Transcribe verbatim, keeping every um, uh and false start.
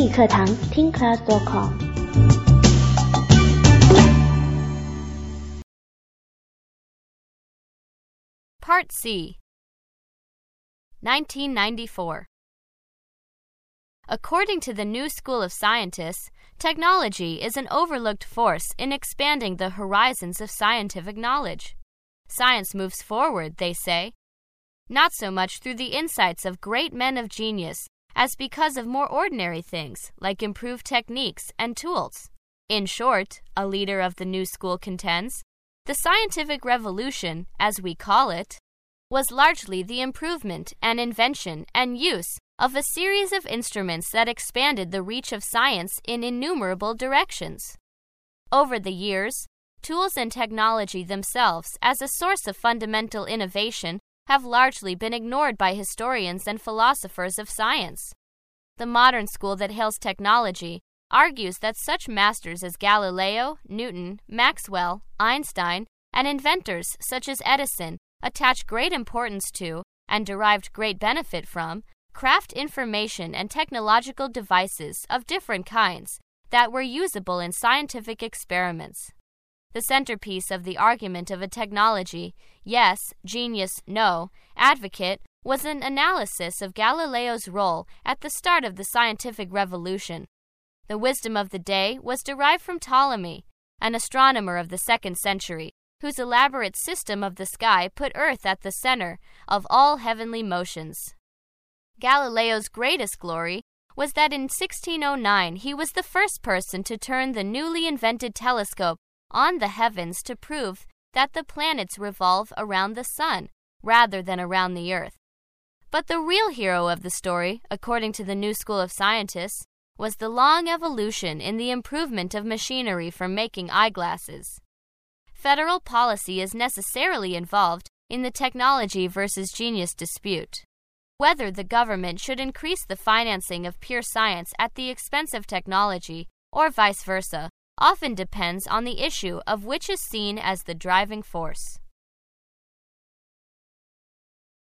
语课堂听 class dot com。 Part C. nineteen ninety-four. According to the new school of scientists, technology is an overlooked force in expanding the horizons of scientific knowledge. Science moves forward, they say, not so much through the insights of great men of genius as because of more ordinary things like improved techniques and tools. In short, a leader of the new school contends, the scientific revolution, as we call it, was largely the improvement and invention and use of a series of instruments that expanded the reach of science in innumerable directions. Over the years, tools and technology themselves as a source of fundamental innovation have largely been ignored by historians and philosophers of science. The modern school that hails technology argues that such masters as Galileo, Newton, Maxwell, Einstein, and inventors such as Edison attach great importance to, and derived great benefit from, craft information and technological devices of different kinds that were usable in scientific experiments. The centerpiece of the argument of a technology, yes, genius, no, advocate, was an analysis of Galileo's role at the start of the scientific revolution. The wisdom of the day was derived from Ptolemy, an astronomer of the second century, whose elaborate system of the sky put Earth at the center of all heavenly motions. Galileo's greatest glory was that in sixteen oh nine he was the first person to turn the newly invented telescope on the heavens to prove that the planets revolve around the sun rather than around the Earth. But the real hero of the story, according to the new school of scientists, was the long evolution in the improvement of machinery for making eyeglasses. Federal policy is necessarily involved in the technology versus genius dispute. Whether the government should increase the financing of pure science at the expense of technology, or vice versa, often depends on the issue of which is seen as the driving force.